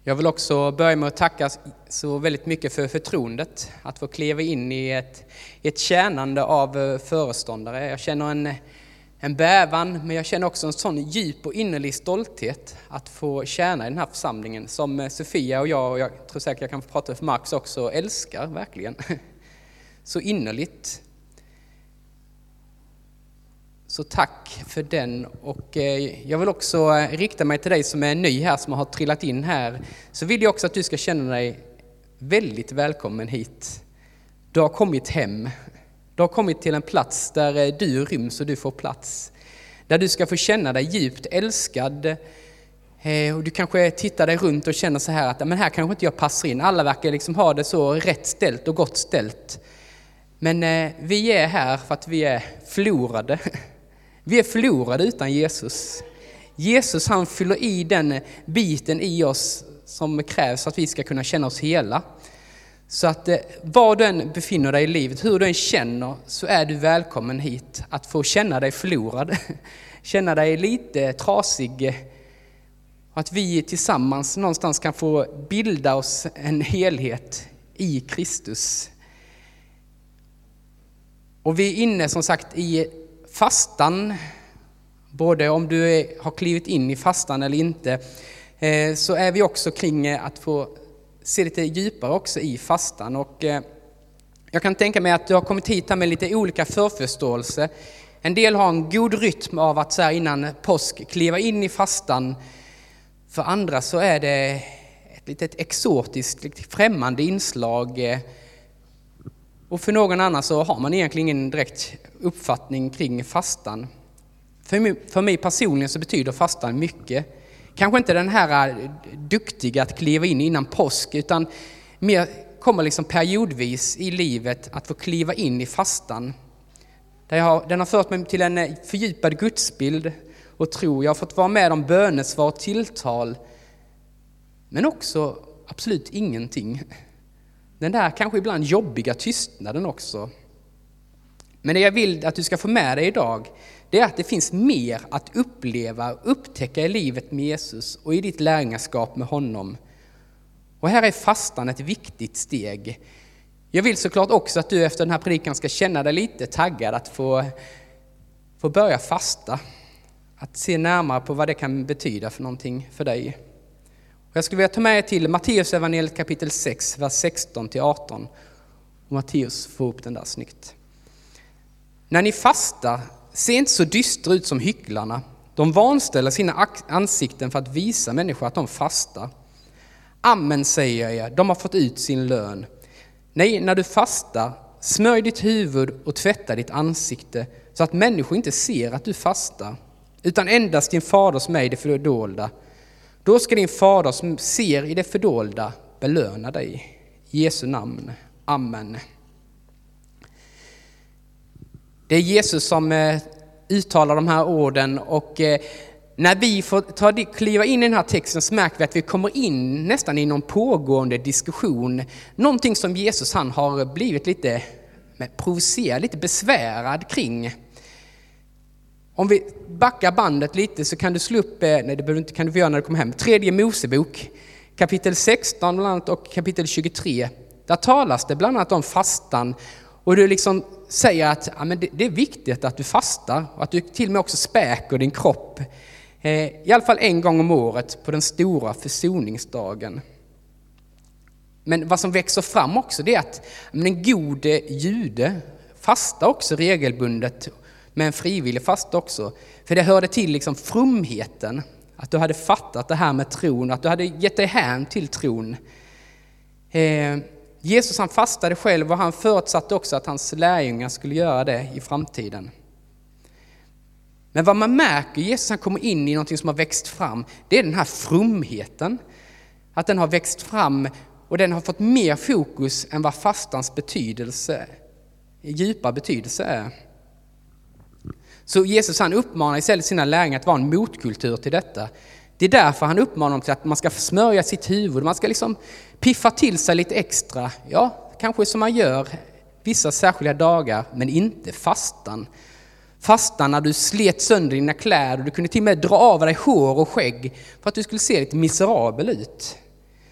Jag vill också börja med att tacka så väldigt mycket för förtroendet att få kliva in i ett tjänande av föreståndare. Jag känner en bävan, men jag känner också en sån djup och innerlig stolthet att få tjäna i den här församlingen som Sofia och jag tror säkert jag kan få prata för Max också, älskar verkligen. Så innerligt. Så tack för den, och jag vill också rikta mig till dig som är ny här, som har trillat in här. Så vill jag också att du ska känna dig väldigt välkommen hit. Du har kommit hem. Du har kommit till en plats där du ryms och du får plats. Där du ska få känna dig djupt älskad. Och du kanske tittar dig runt och känner så här att men här kanske inte jag passar in. Alla verkar liksom ha det så rätt ställt och gott ställt. Men vi är här för att vi är förlorade. Vi är förlorade utan Jesus. Jesus, han fyller i den biten i oss som krävs för att vi ska kunna känna oss hela. Så att var du än befinner dig i livet, hur du än känner, så är du välkommen hit att få känna dig förlorad. Känna dig lite trasig. Och att vi tillsammans någonstans kan få bilda oss en helhet i Kristus. Och vi är inne som sagt i fastan, både om du har klivit in i fastan eller inte, så är vi också kring att få se lite djupare också i fastan. Och jag kan tänka mig att du har kommit hit här med lite olika förförståelse. En del har en god rytm av att så här innan påsk kliva in i fastan. För andra så är det ett litet exotiskt, lite främmande inslag. Och för någon annan så har man egentligen ingen direkt uppfattning kring fastan. För mig personligen så betyder fastan mycket. Kanske inte den här duktiga att kliva in innan påsk, utan mer kommer liksom periodvis i livet att få kliva in i fastan. Den har fört mig till en fördjupad gudsbild och tro. Jag har fått vara med om bönesvar och tilltal, men också absolut ingenting. Den där kanske ibland jobbiga tystnaden också. Men det jag vill att du ska få med dig idag, det är att det finns mer att uppleva och upptäcka i livet med Jesus och i ditt lärjungaskap med honom. Och här är fastan ett viktigt steg. Jag vill såklart också att du efter den här predikan ska känna dig lite taggad att få börja fasta. Att se närmare på vad det kan betyda för någonting för dig. Och jag skulle vilja ta med er till Matteus evangeliet kapitel 6, vers 16-18. Och Matteus får upp den där snyggt. När ni fastar, se inte så dystra ut som hycklarna. De vanställer sina ansikten för att visa människor att de fastar. Amen, säger jag er, de har fått ut sin lön. Nej, när du fastar, smörj ditt huvud och tvätta ditt ansikte så att människor inte ser att du fastar, utan endast din faders mig det fördolda. Då ska din fader som ser i det fördolda belöna dig. I Jesu namn. Amen. Det är Jesus som uttalar de här orden, och när vi får kliva in i den här texten så märker vi att vi kommer in nästan i någon pågående diskussion. Någonting som Jesus han har blivit lite provocerad, lite besvärad kring. Om vi backar bandet lite så kan du slå upp, nej det kan du få göra när du kommer hem, 3 Mosebok, kapitel 16 bland annat och kapitel 23. Där talas det bland annat om fastan, och du liksom säger att ja, men det är viktigt att du fastar och att du till och med också späker din kropp. I alla fall en gång om året på den stora försoningsdagen. Men vad som växer fram också det är att en god jude fastar också regelbundet, med en frivillig fast också. För det hörde till liksom fromheten. Att du hade fattat det här med tron. Att du hade gett dig hän till tron. Jesus han fastade själv, och han förutsatte också att hans lärjungar skulle göra det i framtiden. Men vad man märker, Jesus han kommer in i något som har växt fram. Det är den här fromheten. Att den har växt fram och den har fått mer fokus än vad fastans betydelse, djupa betydelse är. Så Jesus han uppmanar istället sina lärjungar att vara en motkultur till detta. Det är därför han uppmanar dem till att man ska smörja sitt huvud. Man ska liksom piffa till sig lite extra. Ja, kanske som man gör vissa särskilda dagar, men inte fastan. Fastan när du slet sönder dina kläder och du kunde till och med dra av dig hår och skägg för att du skulle se lite miserabel ut.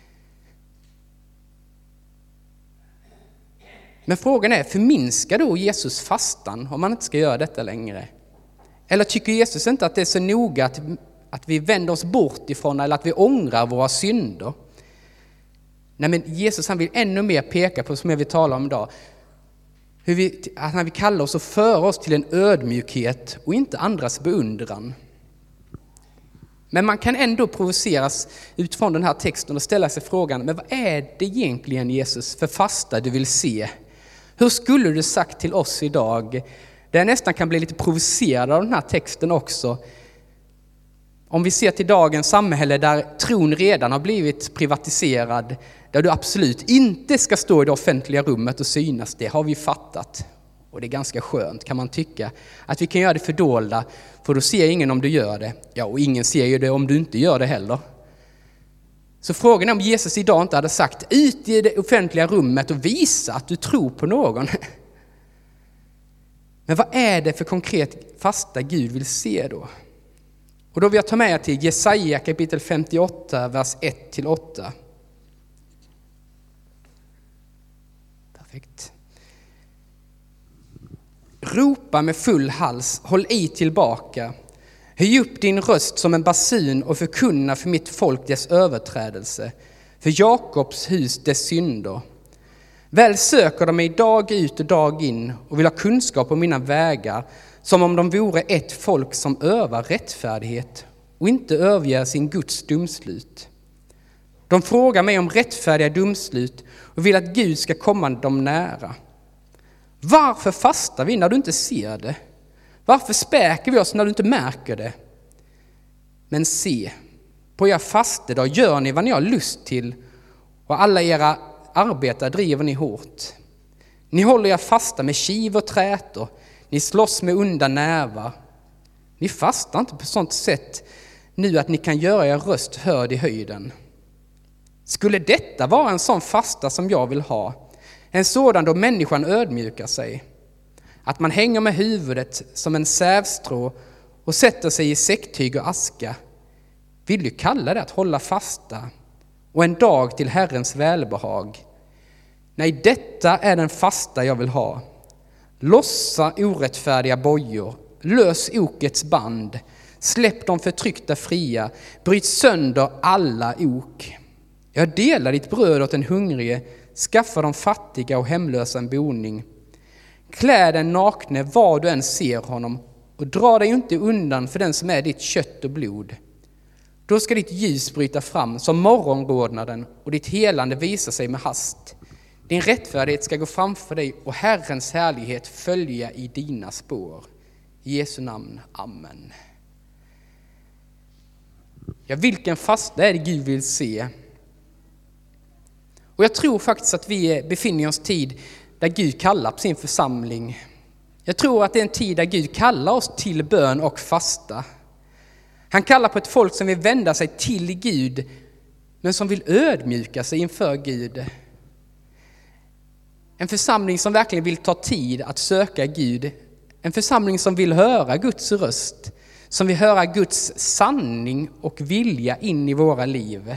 Men frågan är, förminskar då Jesus fastan om man inte ska göra detta längre? Eller tycker Jesus inte att det är så noga att vi vänder oss bort ifrån eller att vi ångrar våra synder? Nej, men Jesus han vill ännu mer peka på, som jag vill tala om idag, att han vill kalla oss och föra oss till en ödmjukhet och inte andras beundran. Men man kan ändå provoceras utifrån den här texten och ställa sig frågan, men vad är det egentligen, Jesus, för fasta du vill se? Hur skulle du sagt till oss idag? Där jag nästan kan bli lite provocerad av den här texten också. Om vi ser till dagens samhälle där tron redan har blivit privatiserad, där du absolut inte ska stå i det offentliga rummet och synas, det har vi fattat. Och det är ganska skönt, kan man tycka, att vi kan göra det fördolda, för då ser ingen om du gör det. Ja, och ingen ser ju det om du inte gör det heller. Så frågan är om Jesus idag inte hade sagt, ut i det offentliga rummet och visa att du tror på någon. Men vad är det för konkret fasta Gud vill se då? Och då vill jag ta med till Jesaja kapitel 58, vers 1-8. Perfekt. Ropa med full hals, håll i tillbaka. Höj upp din röst som en basun och förkunna för mitt folk dess överträdelse, för Jakobs hus dess synder. Väl söker de mig dag ut och dag in och vill ha kunskap om mina vägar, som om de vore ett folk som övar rättfärdighet och inte överger sin Guds domslut. De frågar mig om rättfärdiga domslut och vill att Gud ska komma dem nära. Varför fastar vi när du inte ser det? Varför späker vi oss när du inte märker det? Men se, på er fastedag gör ni vad ni har lust till, och alla era arbetare driver ni hårt. Ni håller er fasta med kiv och trätor, ni slåss med onda nävar. Ni fastar inte på sånt sätt nu att ni kan göra er röst hörd i höjden. Skulle detta vara en sån fasta som jag vill ha? En sådan då människan ödmjukar sig, att man hänger med huvudet som en sävstrå och sätter sig i säcktyg och aska. Vill du kalla det att hålla fasta och en dag till Herrens välbehag? Nej, detta är den fasta jag vill ha. Lossa orättfärdiga bojor, lös okets band, släpp de förtryckta fria, bryt sönder alla ok. Jag delar ditt bröd åt den hungrige, skaffa de fattiga och hemlösa en boning. Klä den nakne var du än ser honom och dra dig inte undan för den som är ditt kött och blod. Då ska ditt ljus bryta fram som morgonrodnaden och ditt helande visa sig med hast. Din rättfärdighet ska gå framför dig och Herrens härlighet följa i dina spår. I Jesu namn, amen. Ja, vilken fasta är det Gud vill se? Och jag tror faktiskt att vi befinner oss i en tid där Gud kallar på sin församling. Jag tror att det är en tid där Gud kallar oss till bön och fasta. Han kallar på ett folk som vill vända sig till Gud, men som vill ödmjuka sig inför Gud. En församling som verkligen vill ta tid att söka Gud. En församling som vill höra Guds röst. Som vill höra Guds sanning och vilja in i våra liv.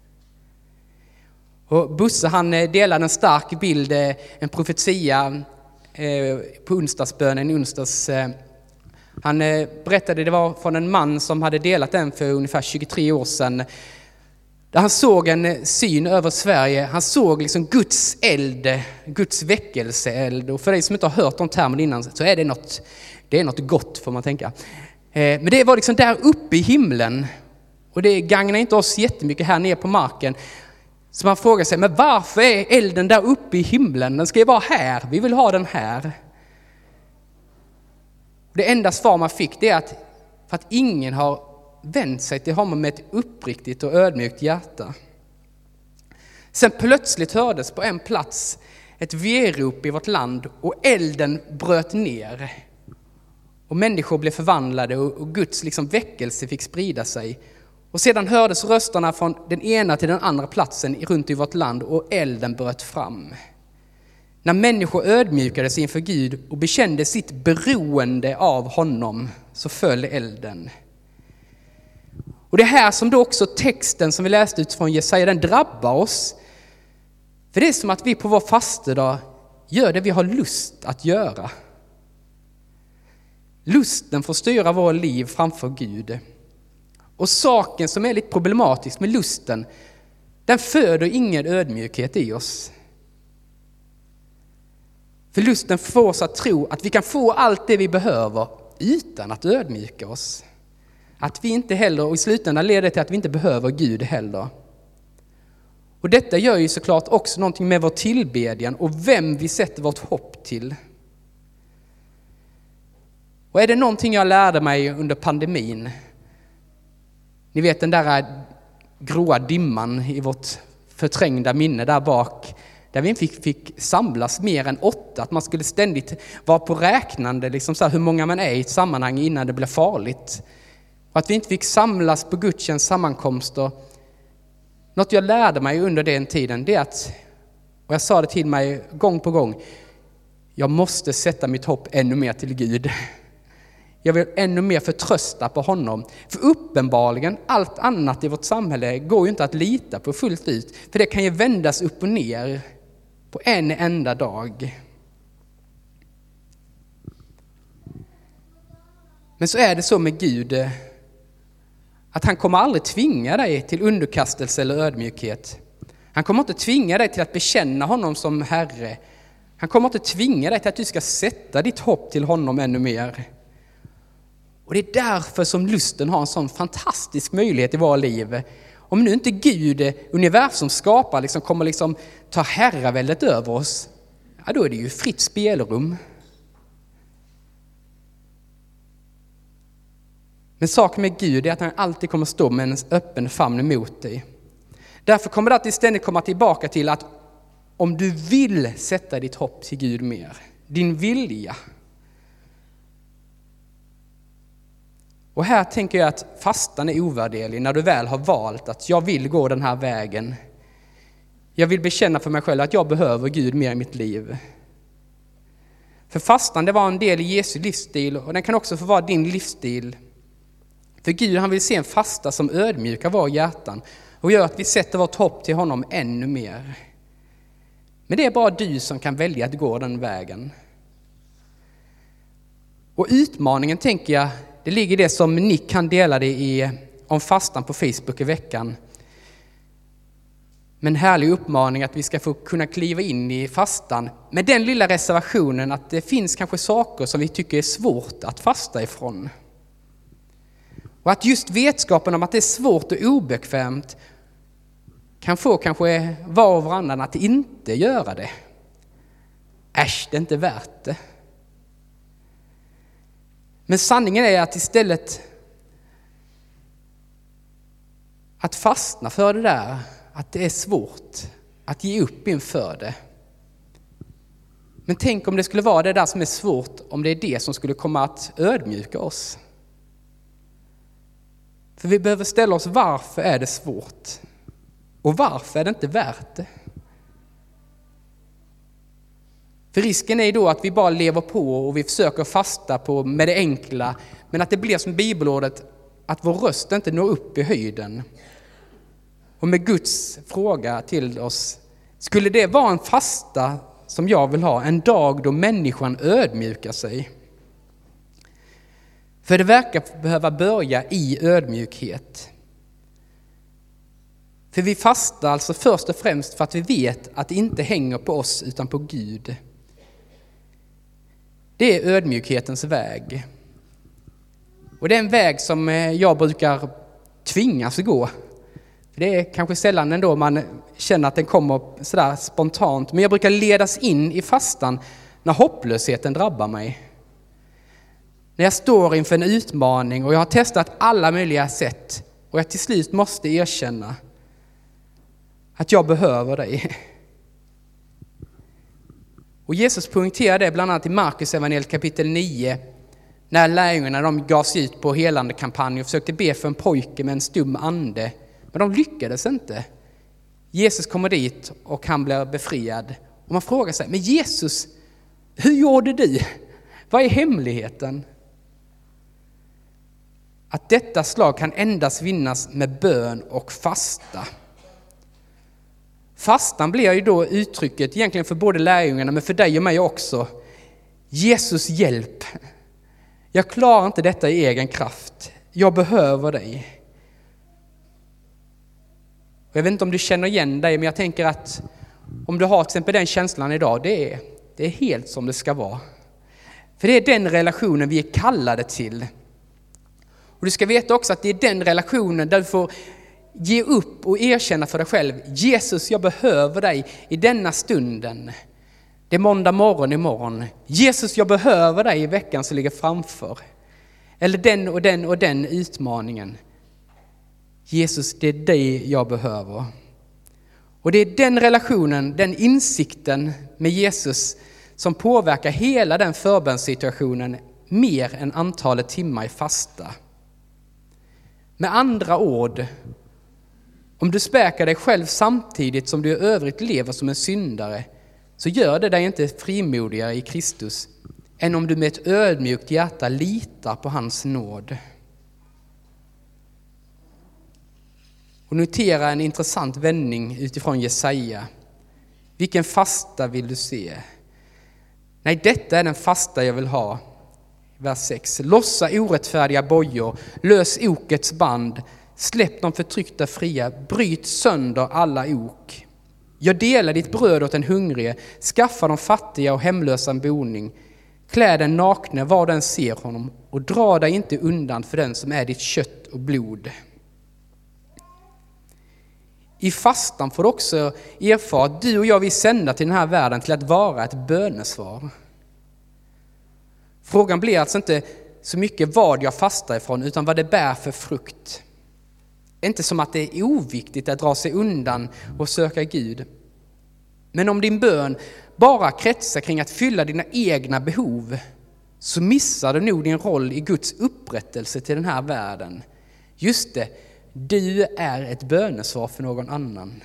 Och Bosse, han delade en stark bild, en profetia på onsdagsbönen i onsdags. Han berättade, det var från en man som hade delat den för ungefär 23 år sedan. Där han såg en syn över Sverige. Han såg liksom Guds eld, Guds väckelseeld. Och för dig som inte har hört de termen innan så är det är något gott, får man tänka. Men det var liksom där uppe i himlen. Och det gagnar inte oss jättemycket här nere på marken. Så man frågar sig, men varför är elden där uppe i himlen? Den ska ju vara här, vi vill ha den här. Det enda svar man fick, det är att för att ingen har vänt sig till honom med ett uppriktigt och ödmjukt hjärta. Sen plötsligt hördes på en plats ett verop i vårt land och elden bröt ner. Och människor blev förvandlade och Guds liksom väckelse fick sprida sig. Och sedan hördes rösterna från den ena till den andra platsen runt i vårt land och elden bröt fram. När människor ödmjukades inför Gud och bekände sitt beroende av honom så föll elden. Och det här som då också texten som vi läste ut från Jesaja, den drabbar oss. För det är som att vi på vår fastedag gör det vi har lust att göra. Lusten får styra vår liv framför Gud. Och saken som är lite problematisk med lusten, den föder ingen ödmjukhet i oss. För lusten får oss att tro att vi kan få allt det vi behöver utan att ödmjuka oss. Att vi inte heller, och i slutändan leder det till att vi inte behöver Gud heller. Och detta gör ju såklart också någonting med vår tillbedjan och vem vi sätter vårt hopp till. Och är det någonting jag lärde mig under pandemin, ni vet den där gråa dimman i vårt förträngda minne där bak, där vi inte fick samlas mer än 8, att man skulle ständigt vara på räknande liksom så här, hur många man är i ett sammanhang innan det blir farligt. Och att vi inte fick samlas på gudstjänst sammankomster. Något jag lärde mig under den tiden, det är att, och jag sa det till mig gång på gång, jag måste sätta mitt hopp ännu mer till Gud. Jag vill ännu mer förtrösta på honom. För uppenbarligen, allt annat i vårt samhälle går ju inte att lita på fullt ut. För det kan ju vändas upp och ner på en enda dag. Men så är det så med Gud, att han kommer aldrig tvinga dig till underkastelse eller ödmjukhet. Han kommer inte tvinga dig till att bekänna honom som Herre. Han kommer inte tvinga dig till att du ska sätta ditt hopp till honom ännu mer. Och det är därför som lusten har en sån fantastisk möjlighet i våra liv. Om nu inte Gud, universum skapar, liksom kommer liksom ta herraväldet över oss, ja, då är det ju fritt spelrum. Men saken med Gud är att han alltid kommer stå med en öppen famn emot dig. Därför kommer det alltid ständigt komma tillbaka till att om du vill sätta ditt hopp till Gud mer, din vilja. Och här tänker jag att fastan är ovärderlig när du väl har valt att jag vill gå den här vägen. Jag vill bekänna för mig själv att jag behöver Gud mer i mitt liv. För fastan, det var en del i Jesu livsstil och den kan också få vara din livsstil. För Gud, han vill se en fasta som ödmjukar våra hjärtan och gör att vi sätter vårt hopp till honom ännu mer. Men det är bara du som kan välja att gå den vägen. Och utmaningen, tänker jag, det ligger i det som Nick kan dela det om fastan på Facebook i veckan. Men en härlig uppmaning att vi ska få kunna kliva in i fastan med den lilla reservationen att det finns kanske saker som vi tycker är svårt att fasta ifrån. Och att just vetskapen om att det är svårt och obekvämt kan få kanske var och varannan att inte göra det. Äsch, det är inte värt det. Men sanningen är att istället att fastna för det där, att det är svårt att ge upp inför det. Men tänk om det skulle vara det där som är svårt, om det är det som skulle komma att ödmjuka oss. För vi behöver ställa oss, varför är det svårt? Och varför är det inte värt det? För risken är då att vi bara lever på och vi försöker fasta på med det enkla. Men att det blir som bibelordet, att vår röst inte når upp i höjden. Och med Guds fråga till oss, skulle det vara en fasta som jag vill ha? En dag då människan ödmjukar sig. För det verkar behöva börja i ödmjukhet. För vi fastar alltså först och främst för att vi vet att det inte hänger på oss utan på Gud. Det är ödmjukhetens väg. Och det är en väg som jag brukar tvingas gå. Det är kanske sällan ändå man känner att den kommer sådär spontant. Men jag brukar ledas in i fastan när hopplösheten drabbar mig. När jag står inför en utmaning och jag har testat alla möjliga sätt. Och jag till slut måste erkänna att jag behöver dig. Och Jesus poängterar det bland annat i Markus evangeliet kapitel 9. När lärjungarna de gav sig ut på helandekampanj och försökte be för en pojke med en stum ande. Men de lyckades inte. Jesus kommer dit och han blir befriad. Och man frågar sig, men Jesus, hur gjorde du? Vad är hemligheten? Att detta slag kan endast vinnas med bön och fasta. Fastan blir ju då uttrycket egentligen för både lärjungarna men för dig och mig också. Jesus, hjälp. Jag klarar inte detta i egen kraft. Jag behöver dig. Och jag vet inte om du känner igen dig, men jag tänker att om du har till exempel den känslan idag, det är helt som det ska vara. För det är den relationen vi är kallade till. Och du ska veta också att det är den relationen där du får ge upp och erkänna för dig själv. Jesus, jag behöver dig i denna stunden. Det är måndag morgon imorgon. Jesus, jag behöver dig i veckan som ligger framför. Eller den och den och den utmaningen. Jesus, det är dig jag behöver. Och det är den relationen, den insikten med Jesus som påverkar hela den förbönssituationen mer än antalet timmar i fasta. Med andra ord, om du späkar dig själv samtidigt som du i övrigt lever som en syndare, så gör det dig inte frimodigare i Kristus än om du med ett ödmjukt hjärta litar på hans nåd. Och notera en intressant vändning utifrån Jesaja. Vilken fasta vill du se? Nej, detta är den fasta jag vill ha. Vers 6. Lossa orättfärdiga bojor, lös okets band, släpp de förtryckta fria, bryt sönder alla ok. Jag delar ditt bröd åt den hungrige, skaffa de fattiga och hemlösa en boning. Klä den nakne var den ser honom och dra dig inte undan för den som är ditt kött och blod. I fastan får du också erfara att du och jag vill sända till den här världen till att vara ett bönesvar. Frågan blir alltså inte så mycket vad jag fastar ifrån utan vad det bär för frukt. Inte som att det är oviktigt att dra sig undan och söka Gud. Men om din bön bara kretsar kring att fylla dina egna behov, så missar du nog din roll i Guds upprättelse till den här världen. Just det, du är ett bönesvar för någon annan.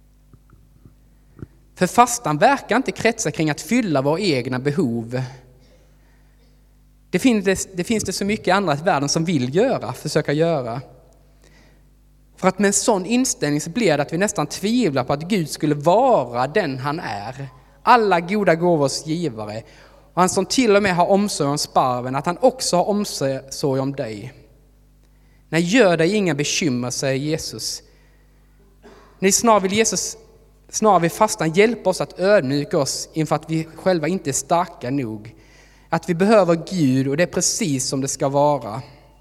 För fastan verkar inte kretsa kring att fylla våra egna behov. Det finns det så mycket andra i världen som vill försöka göra. För att med en sån inställning så blir det att vi nästan tvivlar på att Gud skulle vara den han är. Alla goda gåvors givare. Och han som till och med har omsorg om sparven, att han också har omsorg om dig. Nej, gör dig inga bekymmer, säger Jesus. Snarare vill fastan hjälpa oss att ödmjuka oss inför att vi själva inte är starka nog. Att vi behöver Gud och det är precis som det ska vara.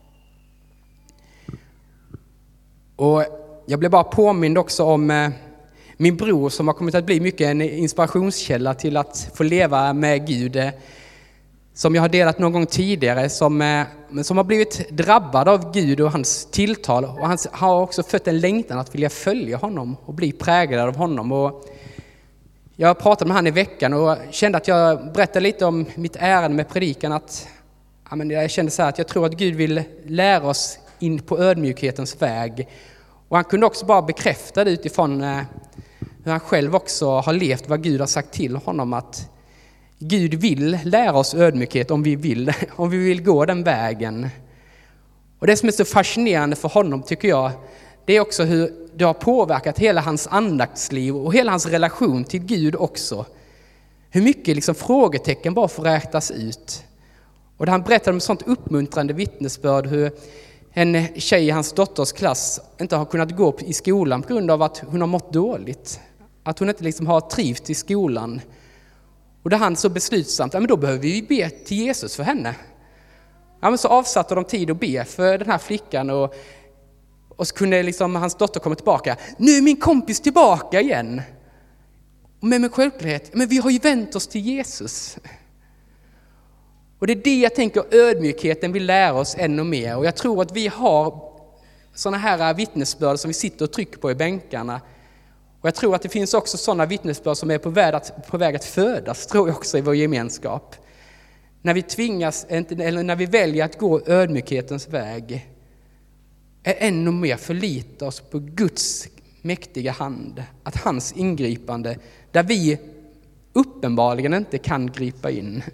Och jag blev bara påmind också om min bror som har kommit att bli mycket en inspirationskälla till att få leva med Gud. Som jag har delat någon gång tidigare, som har blivit drabbad av Gud och hans tilltal. Och han har också fött en längtan att vilja följa honom och bli präglad av honom. Och jag pratade med han i veckan och kände att jag berättade lite om mitt ärende med predikan. Jag kände så här att jag tror att Gud vill lära oss in på ödmjukhetens väg. Och han kunde också bara bekräfta det utifrån hur han själv också har levt, vad Gud har sagt till honom, att Gud vill lära oss ödmjukhet om vi vill gå den vägen. Och det som är så fascinerande för honom tycker jag, det är också hur det har påverkat hela hans andaktsliv och hela hans relation till Gud också. Hur mycket frågetecken bara får räknas ut. Och han berättade om sånt uppmuntrande vittnesbörd hur en tjej i hans dotters klass inte har kunnat gå i skolan på grund av att hon har mått dåligt. Att hon inte har trivts i skolan. Och då han så beslutsamt, men då behöver vi be till Jesus för henne. Men så avsatte de tid att be för den här flickan och så kunde hans dotter komma tillbaka. Nu är min kompis tillbaka igen. Och med självklarhet, men vi har ju vänt oss till Jesus. Och det är det jag tänker ödmjukheten vill lära oss ännu mer. Och jag tror att vi har sådana här vittnesbörd som vi sitter och trycker på i bänkarna. Och jag tror att det finns också sådana vittnesbörd som är på väg att födas, tror jag också, i vår gemenskap. När vi tvingas, eller när vi väljer att gå ödmjukhetens väg, är ännu mer förlita oss på Guds mäktiga hand. Att hans ingripande, där vi uppenbarligen inte kan gripa in.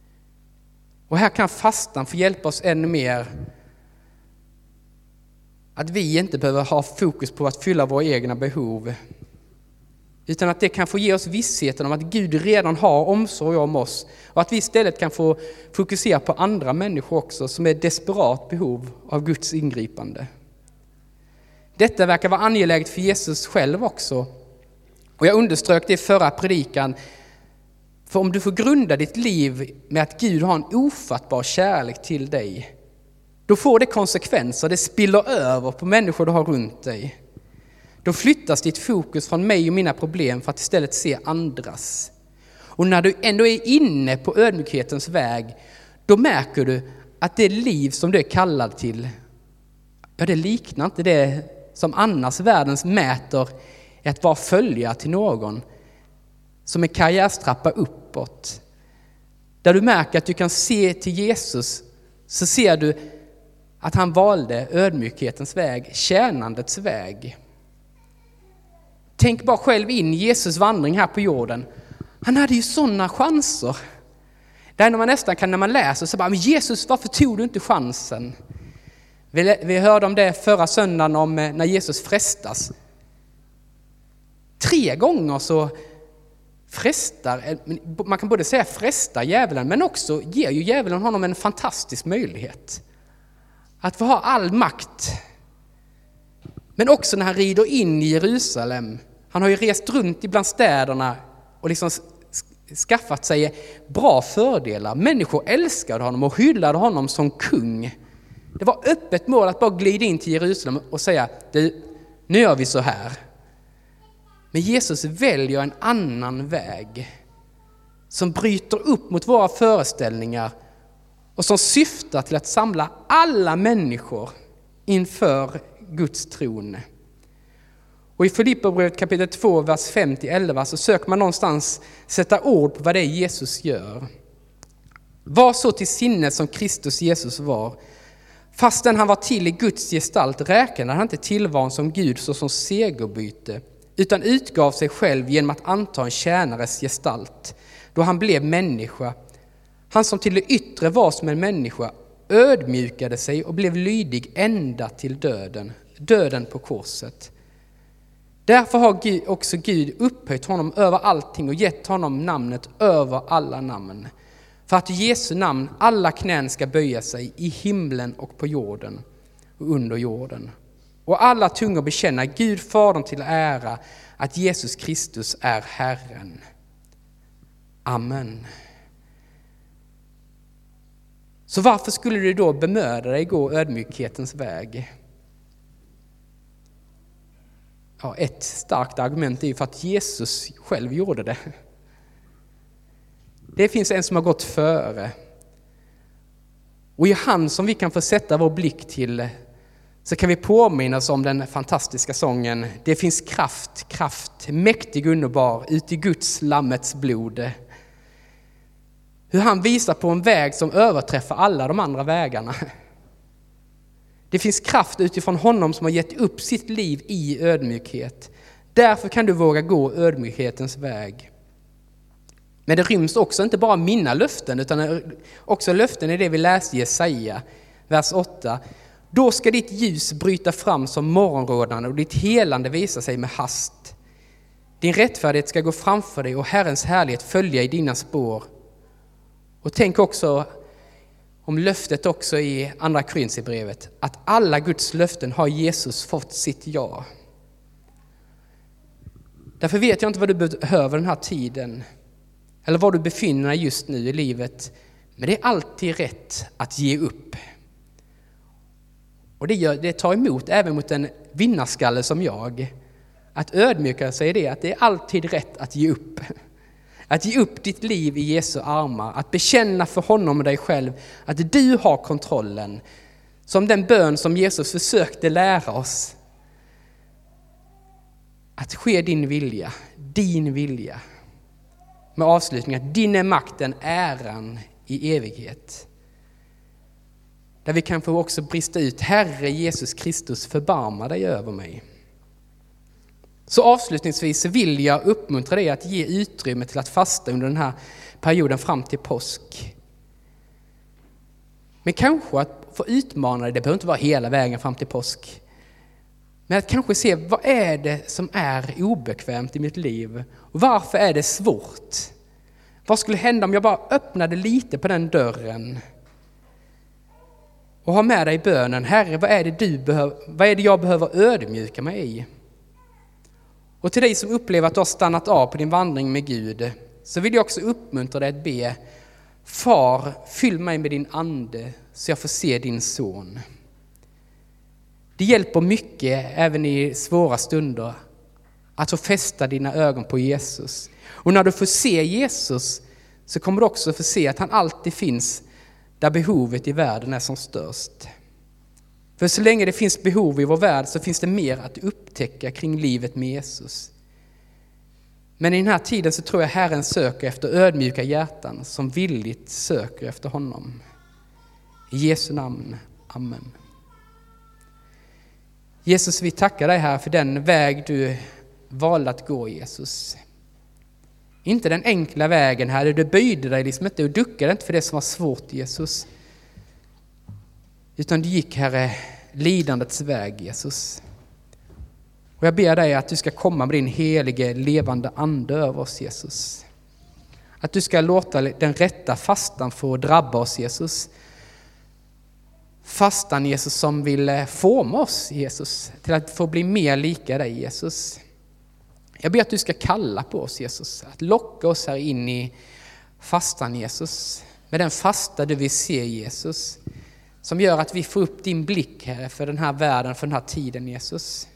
Och här kan fastan få hjälpa oss ännu mer Att vi inte behöver ha fokus på att fylla våra egna behov. Utan att det kan få ge oss vissheten om att Gud redan har omsorg om oss. Och att vi istället kan få fokusera på andra människor också som är i desperat behov av Guds ingripande. Detta verkar vara angeläget för Jesus själv också. Och jag underströk det i förra predikan. För om du får grunda ditt liv med att Gud har en ofattbar kärlek till dig, då får det konsekvenser. Det spiller över på människor du har runt dig. Då flyttas ditt fokus från mig och mina problem för att istället se andras. Och när du ändå är inne på ödmjukhetens väg, då märker du att det liv som du är kallad till, ja, det liknar inte det som annars världens mäter att vara följare till någon som en karriärstrappa uppåt. Där du märker att du kan se till Jesus, så ser du att han valde ödmjukhetens väg, tjänandets väg. Tänk bara själv in Jesus vandring här på jorden. Han hade ju sådana chanser. Där man nästan kan, när man läser så bara, men Jesus, varför tog du inte chansen? Vi hörde om det förra söndagen om när Jesus frestas. 3 gånger så frestar, man kan både säga frestar djävulen, men också ger ju djävulen honom en fantastisk möjlighet. Att få ha all makt. Men också när han rider in i Jerusalem. Han har ju rest runt ibland städerna och liksom skaffat sig bra fördelar. Människor älskade honom och hyllade honom som kung. Det var öppet mål att bara glida in till Jerusalem och säga, nu gör vi så här. Men Jesus väljer en annan väg som bryter upp mot våra föreställningar och som syftar till att samla alla människor inför Guds tron. Och i Filipperbrevet kapitel 2, vers 5-11 så söker man någonstans sätta ord på vad det är Jesus gör. Var så till sinnet som Kristus Jesus var. Fastän han var till i Guds gestalt räknade han inte tillvaron som Gud såsom segerbyte, utan utgav sig själv genom att anta en tjänares gestalt, då han blev människa. Han som till det yttre var som en människa ödmjukade sig och blev lydig ända till döden på korset. Därför har också Gud upphöjt honom över allting och gett honom namnet över alla namn. För att i Jesu namn alla knän ska böja sig i himlen och på jorden och under jorden. Och alla tungor bekänna Gud Fadern till ära att Jesus Kristus är Herren. Amen. Så varför skulle du då bemöda dig gå ödmjukhetens väg? Ja, ett starkt argument är ju för att Jesus själv gjorde det. Det finns en som har gått före. Och i han som vi kan få sätta vår blick till, så kan vi påminna oss om den fantastiska sången. Det finns kraft, mäktig underbar, ut i Guds lammets blod. Hur han visar på en väg som överträffar alla de andra vägarna. Det finns kraft utifrån honom som har gett upp sitt liv i ödmjukhet. Därför kan du våga gå ödmjukhetens väg. Men det ryms också inte bara mina löften, utan också löften i det vi läste i Jesaja, vers 8. Då ska ditt ljus bryta fram som morgonrådande och ditt helande visa sig med hast. Din rättfärdighet ska gå framför dig och Herrens härlighet följa i dina spår. Och tänk också om löftet också i andra Korinthierbrevet, att alla Guds löften har Jesus fått sitt ja. Därför vet jag inte vad du behöver den här tiden, eller var du befinner dig just nu i livet. Men det är alltid rätt att ge upp. Och det tar emot även mot en vinnarskalle som jag. Att ödmjuka sig är det, att det är alltid rätt att ge upp. Att ge upp ditt liv i Jesu armar. Att bekänna för honom och dig själv att du har kontrollen. Som den bön som Jesus försökte lära oss. Att ske din vilja. Med avslutningen att din är makten, äran i evighet. Där vi kan få också brista ut, Herre Jesus Kristus, förbarma dig över mig. Så avslutningsvis vill jag uppmuntra dig att ge utrymme till att fasta under den här perioden fram till påsk. Men kanske att få utmana dig, det behöver inte vara hela vägen fram till påsk. Men att kanske se, vad är det som är obekvämt i mitt liv? Och varför är det svårt? Vad skulle hända om jag bara öppnade lite på den dörren? Och ha med dig bönen, Herre, vad är det jag behöver ödmjuka mig i? Och till dig som upplever att du har stannat av på din vandring med Gud, så vill jag också uppmuntra dig att be: Far, fyll mig med din ande så jag får se din son. Det hjälper mycket även i svåra stunder att få fästa dina ögon på Jesus. Och när du får se Jesus så kommer du också få se att han alltid finns där behovet i världen är som störst. För så länge det finns behov i vår värld så finns det mer att upptäcka kring livet med Jesus. Men i den här tiden så tror jag Herren söker efter ödmjuka hjärtan som villigt söker efter honom. I Jesu namn. Amen. Jesus, vi tackar dig här för den väg du valde att gå, Jesus. Inte den enkla vägen här, där du böjde dig liksom inte och duckade inte för det som var svårt, Jesus. Utan du gick, Herre, lidandets väg, Jesus. Och jag ber dig att du ska komma med din helige, levande ande över oss, Jesus. Att du ska låta den rätta fastan få drabba oss, Jesus. Fastan, Jesus, som vill forma oss, Jesus, till att få bli mer lika dig, Jesus. Jag ber att du ska kalla på oss, Jesus, att locka oss här in i fastan, Jesus. Med den fasta du vill se, Jesus, som gör att vi får upp din blick, Herre, för den här världen, för den här tiden, Jesus.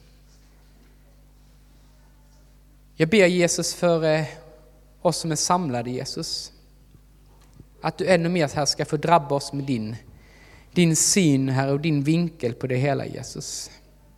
Jag ber, Jesus, för oss som är samlade, Jesus, att du ännu mer här ska få drabba oss med din syn, Herre, och din vinkel på det hela, Jesus.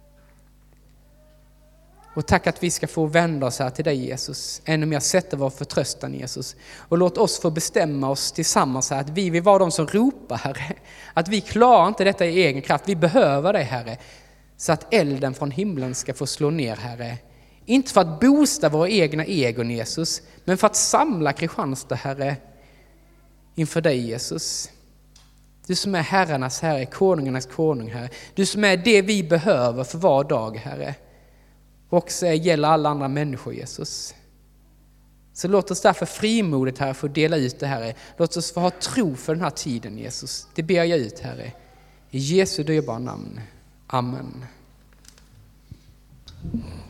Och tack att vi ska få vända oss här till dig, Jesus. Ännu mer sätta vår förtröstan, Jesus. Och låt oss få bestämma oss tillsammans här, att vi vill vara de som ropar, Herre. Att vi klarar inte detta i egen kraft. Vi behöver dig, Herre. Så att elden från himlen ska få slå ner, Herre. Inte för att boosta våra egna egon, Jesus. Men för att samla Kristianstad, Herre, inför dig, Jesus. Du som är herrarnas Herre, konungarnas konung, Herre. Du som är det vi behöver för var dag, Herre. Och också gäller alla andra människor, Jesus. Så låt oss därför frimodigt, Herre, få dela ut det, Herre. Låt oss få ha tro för den här tiden, Jesus. Det ber jag ut, Herre. I Jesu dyrbara namn. Amen.